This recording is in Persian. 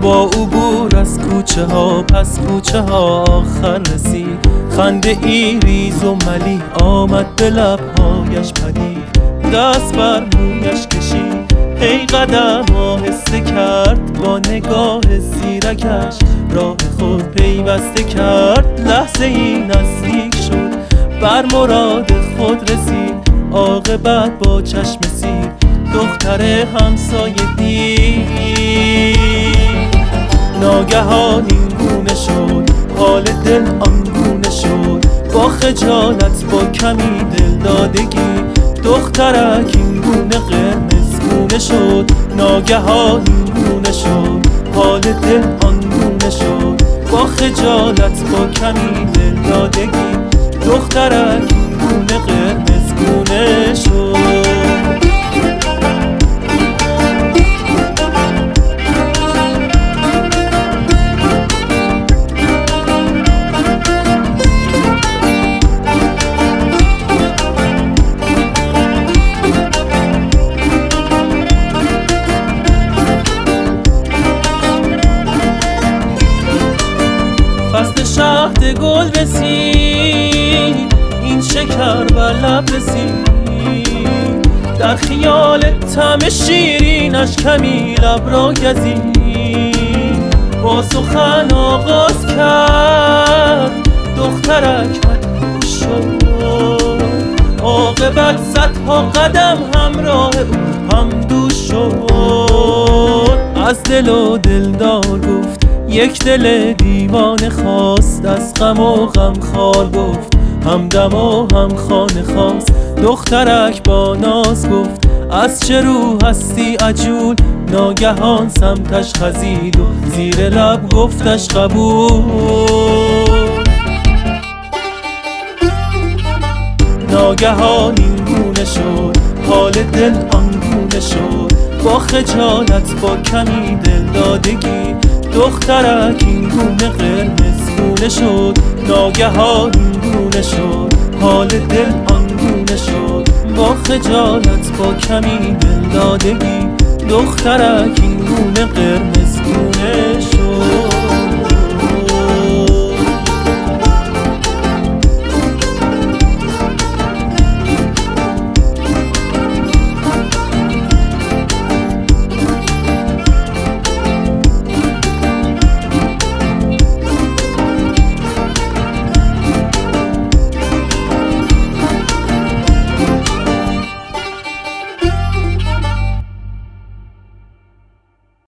با عبور از کوچه ها پس کوچه ها آخر رسید. خنده ای ریز و ملیح آمد به لبهایش پدید، دست بر مویش کشید، هی قدم آهسته کرد، با نگاه زیرکش راه خود پیوسته کرد. لحظه ای نزدیک شد، بر مراد خود رسید، عاقبت با چشم سیر دختر همسایه دید. ناگهان این گونه شد، حال دل آنگونه شد، با خجالت با کمی دلدادگی دخترک این گونه قرمز گونه شد. ناگهان این گونه شد، حال دل آنگونه شد، با خجالت با کمی دلدادگی دخترک این گونه قرمز گونه شد. فصل شهد گل رسید، این شکر بر لب رسید، در خیال طعم شیرینش کمی لب را گزید. با سخن آغاز کرد، دخترک مدهوش شد، عاقبت صدها قدم همراه او همدوش شد. از دل و دلدار گفت، یک دل دیوانه خواست، از غم و غم خار گفت، همدم و هم خانه خواست. دخترک با ناز گفت، از چه رو هستی عجول، ناگهان سمتش خزید و زیر لب گفتش قبول. ناگهان این گونه شد، حال دل آنگونه شد، با خجالت با کمی دلدادگی دخترک این گونه قرمز گونه شد. ناگهان این گونه شد، حال دل آنگونه شد، با خجالت با کمی دلدادگی دخترک این گونه قرمز